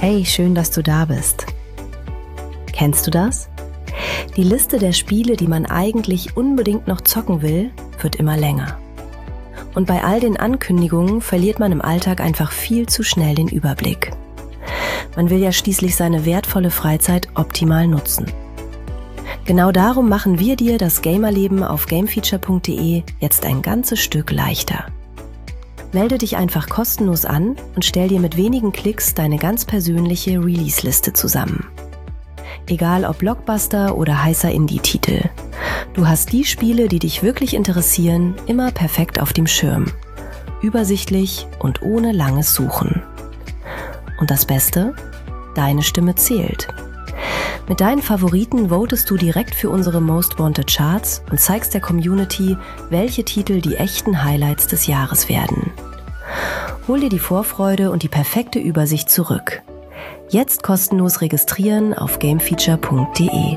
Hey, schön, dass du da bist. Kennst du das? Die Liste der Spiele, die man eigentlich unbedingt noch zocken will, wird immer länger. Und bei all den Ankündigungen verliert man im Alltag einfach viel zu schnell den Überblick. Man will ja schließlich seine wertvolle Freizeit optimal nutzen. Genau darum machen wir dir das Gamerleben auf gamefeature.de jetzt ein ganzes Stück leichter. Melde dich einfach kostenlos an und stell dir mit wenigen Klicks deine ganz persönliche Release-Liste zusammen. Egal ob Blockbuster oder heißer Indie-Titel. Du hast die Spiele, die dich wirklich interessieren, immer perfekt auf dem Schirm. Übersichtlich und ohne langes Suchen. Und das Beste? Deine Stimme zählt. Mit deinen Favoriten votest du direkt für unsere Most Wanted Charts und zeigst der Community, welche Titel die echten Highlights des Jahres werden. Hol dir die Vorfreude und die perfekte Übersicht zurück. Jetzt kostenlos registrieren auf gamefeature.de.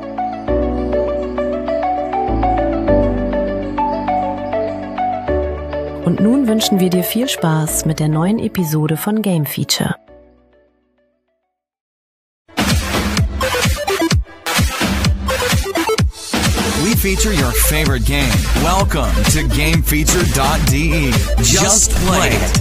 Und nun wünschen wir dir viel Spaß mit der neuen Episode von Game Feature. We feature your favorite game. Welcome to GameFeature.de. Just play it.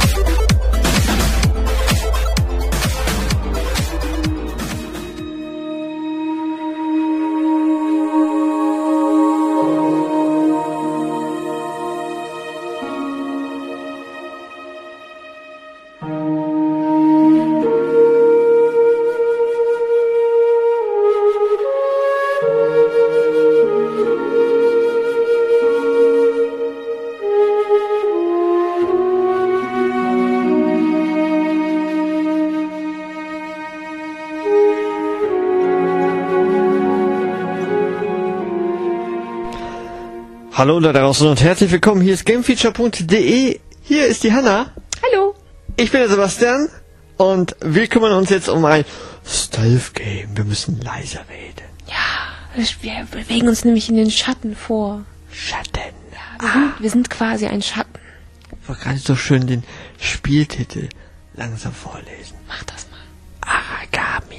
Hallo da draußen und herzlich willkommen, hier ist gamefeature.de, hier ist die Hanna. Hallo. Ich bin der Sebastian und wir kümmern uns jetzt um ein Stealth-Game. Wir müssen leiser reden. Ja, wir bewegen uns nämlich in den Schatten vor. Schatten. Wir sind quasi ein Schatten. Ich wollte gerade so schön den Spieltitel langsam vorlesen. Mach das mal. Aragami.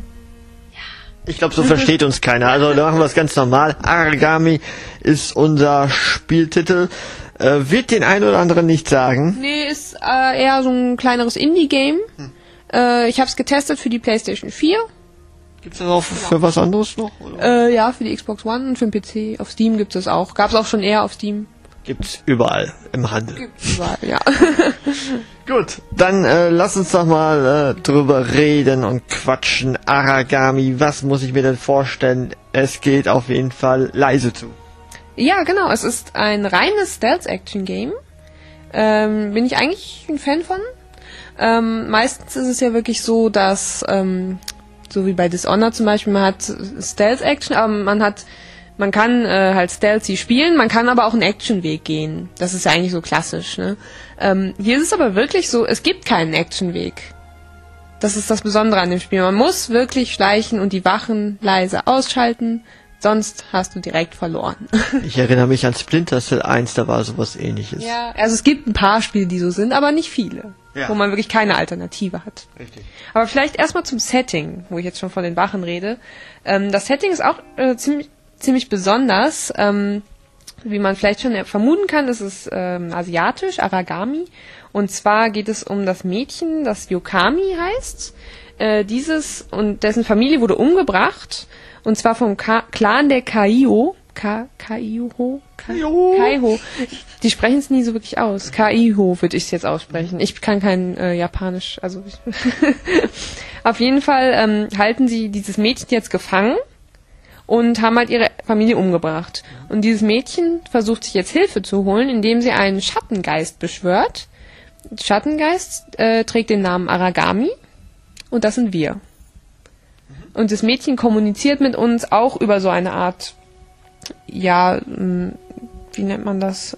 Ich glaube, so versteht uns keiner. Also da machen wir es ganz normal. Aragami ist unser Spieltitel. Wird den einen oder anderen nicht sagen. Nee, ist eher so ein kleineres Indie-Game. Ich habe es getestet für die PlayStation 4. Gibt's das auch für was anderes noch? Oder? Ja, für die Xbox One und für den PC. Auf Steam gibt es auch. Gab es auch schon eher auf Steam. Gibt's überall im Handel. Gibt's überall, ja. Gut, dann lass uns doch mal drüber reden und quatschen. Aragami, was muss ich mir denn vorstellen? Es geht auf jeden Fall leise zu. Ja, genau. Es ist ein reines Stealth-Action-Game. Bin ich eigentlich ein Fan von. Meistens ist es ja wirklich so, dass, so wie bei Dishonored zum Beispiel, man hat Stealth-Action, aber man kann halt Stealthy spielen, man kann aber auch einen Actionweg gehen. Das ist ja eigentlich so klassisch, ne? Hier ist es aber wirklich so, es gibt keinen Actionweg. Das ist das Besondere an dem Spiel. Man muss wirklich schleichen und die Wachen leise ausschalten, sonst hast du direkt verloren. Ich erinnere mich an Splinter Cell 1, da war sowas Ähnliches. Ja, also es gibt ein paar Spiele, die so sind, aber nicht viele. Ja. Wo man wirklich keine Alternative hat. Richtig. Aber vielleicht erstmal zum Setting, wo ich jetzt schon von den Wachen rede. Das Setting ist auch ziemlich besonders. Wie man vielleicht schon vermuten kann, ist es asiatisch, Aragami. Und zwar geht es um das Mädchen, das Yokami heißt. Dieses und dessen Familie wurde umgebracht. Und zwar vom Clan der Kaiho. Kaiho. Die sprechen es nie so wirklich aus. Kaiho würde ich es jetzt aussprechen. Ich kann kein Japanisch. Also auf jeden Fall halten sie dieses Mädchen jetzt gefangen. Und haben halt ihre Familie umgebracht. Und dieses Mädchen versucht sich jetzt Hilfe zu holen, indem sie einen Schattengeist beschwört. Der Schattengeist trägt den Namen Aragami. Und das sind wir. Und das Mädchen kommuniziert mit uns auch über so eine Art, ja, wie nennt man das?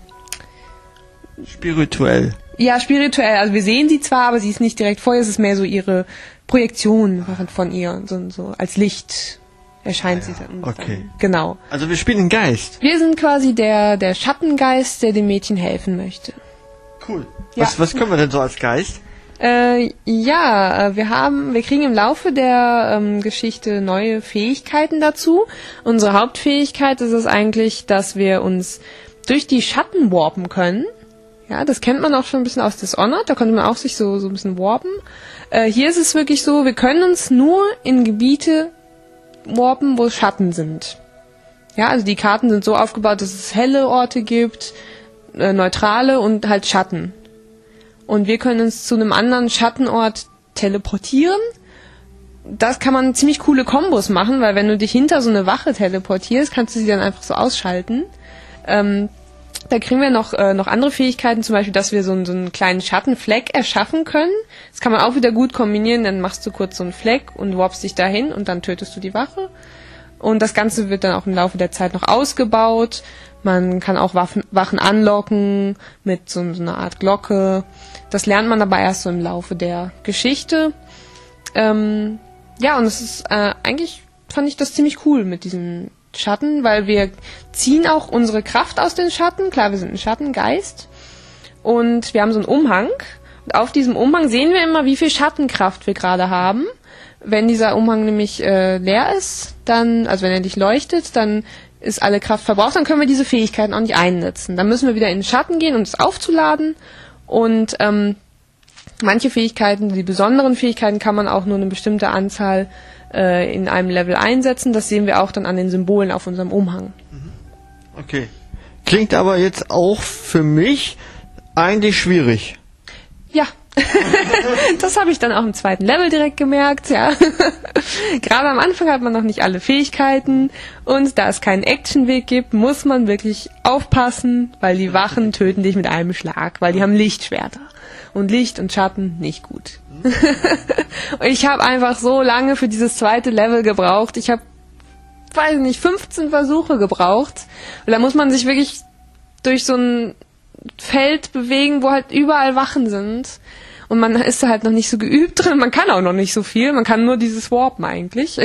Spirituell. Ja, spirituell. Also wir sehen sie zwar, aber sie ist nicht direkt vor ihr. Es ist mehr so ihre Projektion von ihr, so als Licht. erscheint sie dann. Okay. Genau. Also wir spielen einen Geist. Wir sind quasi der Schattengeist, der dem Mädchen helfen möchte. Cool. Ja. Was können wir denn so als Geist? Wir kriegen im Laufe der Geschichte neue Fähigkeiten dazu. Unsere Hauptfähigkeit ist es eigentlich, dass wir uns durch die Schatten warpen können. Ja, das kennt man auch schon ein bisschen aus Dishonored, da konnte man auch sich so ein bisschen warpen. Hier ist es wirklich so, wir können uns nur in Gebiete warpen, wo Schatten sind. Ja, also die Karten sind so aufgebaut, dass es helle Orte gibt, neutrale und halt Schatten. Und wir können uns zu einem anderen Schattenort teleportieren. Das kann man ziemlich coole Kombos machen, weil wenn du dich hinter so eine Wache teleportierst, kannst du sie dann einfach so ausschalten. Da kriegen wir noch andere Fähigkeiten, zum Beispiel, dass wir so einen kleinen Schattenfleck erschaffen können. Das kann man auch wieder gut kombinieren, dann machst du kurz so einen Fleck und warpst dich dahin und dann tötest du die Wache. Und das Ganze wird dann auch im Laufe der Zeit noch ausgebaut. Man kann auch Wachen anlocken mit so einer Art Glocke. Das lernt man aber erst so im Laufe der Geschichte. Und es ist eigentlich fand ich das ziemlich cool mit diesen Schatten, weil wir ziehen auch unsere Kraft aus den Schatten. Klar, wir sind ein Schattengeist. Und wir haben so einen Umhang. Und auf diesem Umhang sehen wir immer, wie viel Schattenkraft wir gerade haben. Wenn dieser Umhang nämlich leer ist, also wenn er nicht leuchtet, dann ist alle Kraft verbraucht, dann können wir diese Fähigkeiten auch nicht einsetzen. Dann müssen wir wieder in den Schatten gehen, um es aufzuladen. Und manche Fähigkeiten, die besonderen Fähigkeiten, kann man auch nur eine bestimmte Anzahl in einem Level einsetzen. Das sehen wir auch dann an den Symbolen auf unserem Umhang. Okay. Klingt aber jetzt auch für mich eigentlich schwierig. Ja. Das habe ich dann auch im zweiten Level direkt gemerkt, ja. Gerade am Anfang hat man noch nicht alle Fähigkeiten und da es keinen Actionweg gibt, muss man wirklich aufpassen, weil die Wachen töten dich mit einem Schlag, weil die haben Lichtschwerter. Und Licht und Schatten nicht gut. Und ich habe einfach so lange für dieses zweite Level gebraucht. Ich habe, 15 Versuche gebraucht. Und da muss man sich wirklich durch so ein Feld bewegen, wo halt überall Wachen sind. Und man ist da halt noch nicht so geübt drin. Man kann auch noch nicht so viel. Man kann nur dieses Warpen eigentlich.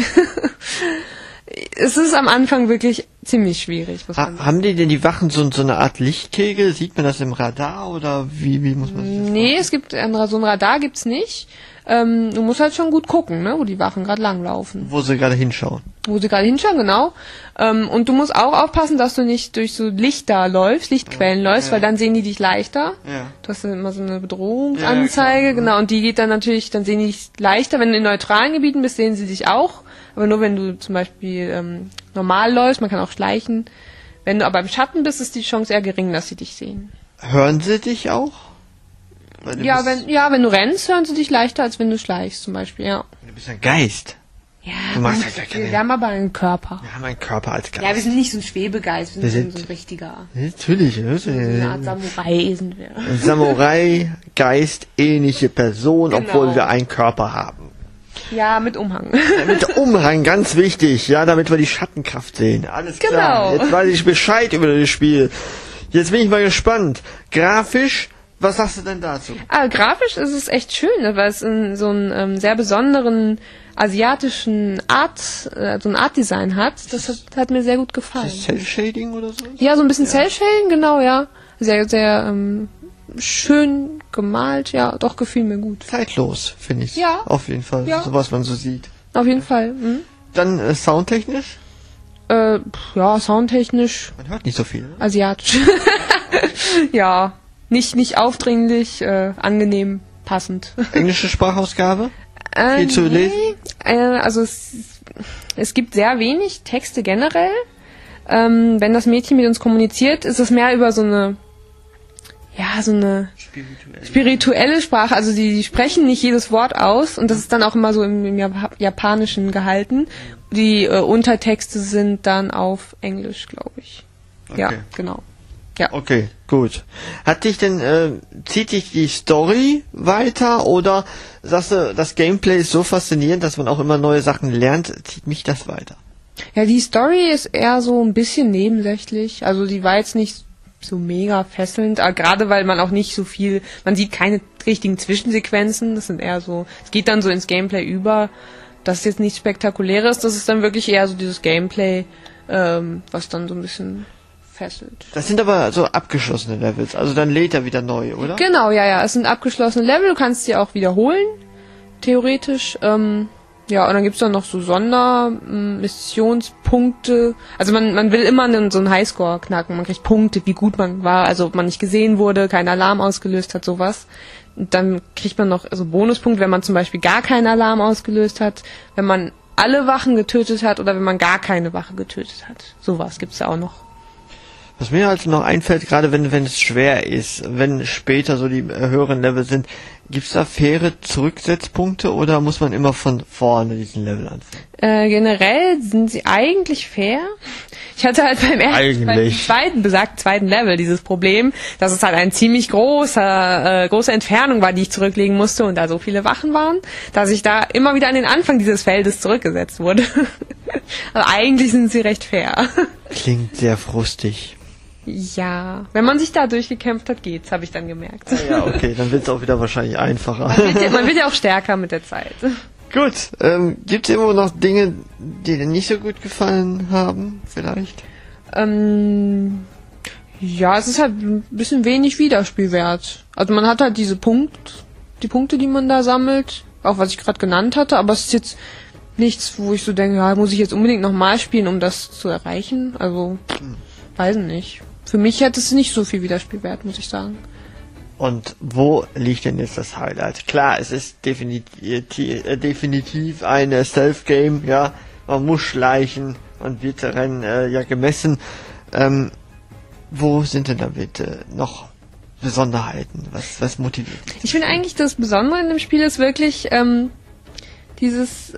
Es ist am Anfang wirklich ziemlich schwierig. Haben die Wachen so eine Art Lichtkegel? Sieht man das im Radar oder wie muss man das? Nee, es gibt so ein Radar gibt's nicht. Du musst halt schon gut gucken, ne, wo die Wachen gerade langlaufen. Wo sie gerade hinschauen. Genau. Und du musst auch aufpassen, dass du nicht durch so Lichtquellen läufst, weil dann sehen die dich leichter. Ja. Du hast dann immer so eine Bedrohungsanzeige, genau, und die geht dann natürlich, dann sehen die dich leichter. Wenn du in neutralen Gebieten bist, sehen sie dich auch. Aber nur wenn du zum Beispiel normal läufst, man kann auch schleichen. Wenn du aber im Schatten bist, ist die Chance eher gering, dass sie dich sehen. Hören sie dich auch? Ja, wenn du rennst, hören sie dich leichter, als wenn du schleichst zum Beispiel, ja. Du bist ein Geist. Ja, wir haben aber einen Körper. Wir haben einen Körper als Geist. Ja, wir sind nicht so ein Schwebegeist, wir sind so ein richtiger. Natürlich. So eine Art Samurai sind wir. Ein Samurai-Geist, ähnliche Person, genau. Obwohl wir einen Körper haben. Ja, mit Umhang. Ja, mit Umhang, ganz wichtig, ja, damit wir die Schattenkraft sehen. Alles klar. Jetzt weiß ich Bescheid über das Spiel. Jetzt bin ich mal gespannt. Grafisch, was sagst du denn dazu? Grafisch ist es echt schön, weil es so einen sehr besonderen asiatischen so ein Art-Design hat. Das hat mir sehr gut gefallen. Cell-Shading oder so? Ja, so ein bisschen Cell-Shading, genau, ja. Sehr, sehr schön gemalt, ja, doch, gefiel mir gut. Zeitlos, finde ich. Ja. Auf jeden Fall, so was man so sieht. Auf jeden Fall. Mhm. Dann soundtechnisch? Soundtechnisch. Man hört nicht so viel. Oder? Asiatisch. Ja, nicht aufdringlich, angenehm, passend. Englische Sprachausgabe? Viel zu lesen? Also es gibt sehr wenig Texte generell. Wenn das Mädchen mit uns kommuniziert, ist es mehr über so eine spirituelle Sprache. Also die sprechen nicht jedes Wort aus und das ist dann auch immer so im Japanischen gehalten. Die Untertexte sind dann auf Englisch, glaube ich. Okay. Ja, genau. Ja. Okay, gut. Zieht dich die Story weiter oder sagst du, das Gameplay ist so faszinierend, dass man auch immer neue Sachen lernt, zieht mich das weiter? Ja, die Story ist eher so ein bisschen nebensächlich. Also die war jetzt nicht so mega fesselnd, gerade weil man auch nicht so viel, man sieht keine richtigen Zwischensequenzen, das sind eher so, es geht dann so ins Gameplay über, das ist jetzt nichts Spektakuläres, das ist dann wirklich eher so dieses Gameplay, was dann so ein bisschen fesselt. Das sind aber so abgeschlossene Levels, also dann lädt er wieder neu, oder? Genau, ja. Es sind abgeschlossene Level, du kannst sie auch wiederholen, theoretisch. Ja, und dann gibt's dann noch so Sondermissionspunkte. Also man will immer so einen Highscore knacken. Man kriegt Punkte, wie gut man war, also ob man nicht gesehen wurde, keinen Alarm ausgelöst hat, sowas. Und dann kriegt man noch also Bonuspunkte, wenn man zum Beispiel gar keinen Alarm ausgelöst hat, wenn man alle Wachen getötet hat oder wenn man gar keine Wache getötet hat. Sowas gibt's da auch noch. Was mir halt noch einfällt, gerade wenn es schwer ist, wenn später so die höheren Level sind, gibt's da faire Zurücksetzpunkte oder muss man immer von vorne diesen Level anfangen? Generell sind sie eigentlich fair. Ich hatte halt beim zweiten Level dieses Problem, dass es halt eine ziemlich große Entfernung war, die ich zurücklegen musste und da so viele Wachen waren, dass ich da immer wieder an den Anfang dieses Feldes zurückgesetzt wurde. Aber eigentlich sind sie recht fair. Klingt sehr frustig. Ja, wenn man sich da durchgekämpft hat, geht's, habe ich dann gemerkt. Ja, okay, dann wird's auch wieder wahrscheinlich einfacher. Man wird ja auch stärker mit der Zeit. Gut, gibt's irgendwo noch Dinge, die dir nicht so gut gefallen haben, vielleicht? Ja, es ist halt ein bisschen wenig Wiederspielwert. Also man hat halt die Punkte, die man da sammelt, auch was ich gerade genannt hatte, aber es ist jetzt nichts, wo ich so denke, ja, muss ich jetzt unbedingt nochmal spielen, um das zu erreichen. Also, weiß nicht. Für mich hätte es nicht so viel Wiederspielwert, muss ich sagen. Und wo liegt denn jetzt das Highlight? Klar, es ist definitiv ein Stealth-Game, ja. Man muss schleichen, man wird darin gemessen. Wo sind denn da bitte noch Besonderheiten? Was motiviert? Ich finde eigentlich, das Besondere in dem Spiel ist wirklich dass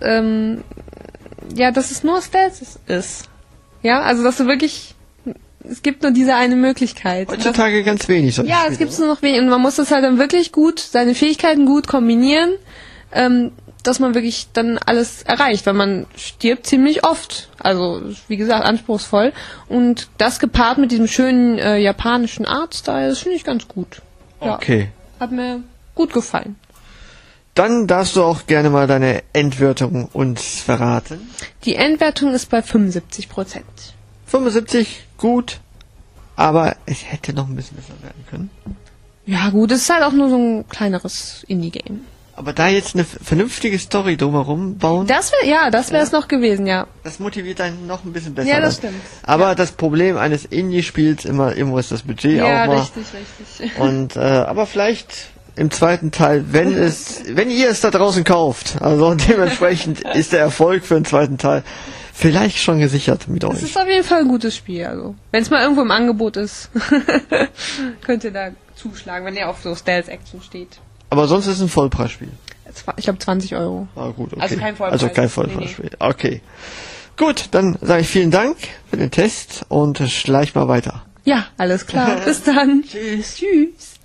es nur Stealth ist. Ja, also dass du wirklich, es gibt nur diese eine Möglichkeit. Heutzutage ganz wenig. Ja, es gibt nur noch wenig und man muss das halt dann wirklich gut, seine Fähigkeiten gut kombinieren, dass man wirklich dann alles erreicht, weil man stirbt ziemlich oft. Also, wie gesagt, anspruchsvoll. Und das gepaart mit diesem schönen japanischen Artstyle, das finde ich ganz gut. Ja, okay. Hat mir gut gefallen. Dann darfst du auch gerne mal deine Endwertung uns verraten. Die Endwertung ist bei 75%. 75, gut, aber es hätte noch ein bisschen besser werden können. Ja gut, es ist halt auch nur so ein kleineres Indie-Game. Aber da jetzt eine vernünftige Story drumherum bauen... Das wäre es noch gewesen, ja. Das motiviert einen noch ein bisschen besser. Ja, das stimmt. Aber das Problem eines Indie-Spiels, irgendwo ist das Budget auch mal. Ja, richtig. Und, aber vielleicht... Im zweiten Teil, wenn ihr es da draußen kauft, also dementsprechend ist der Erfolg für den zweiten Teil vielleicht schon gesichert mit euch. Das ist auf jeden Fall ein gutes Spiel, also. Wenn es mal irgendwo im Angebot ist, könnt ihr da zuschlagen, wenn ihr auf so Stealth-Action steht. Aber sonst ist es ein Vollpreisspiel. Ich glaube 20 €. Ah, gut, okay. Also kein Vollpreisspiel. Nee. Okay. Gut, dann sage ich vielen Dank für den Test und schleich mal weiter. Ja, alles klar. Bis dann. Tschüss. Tschüss.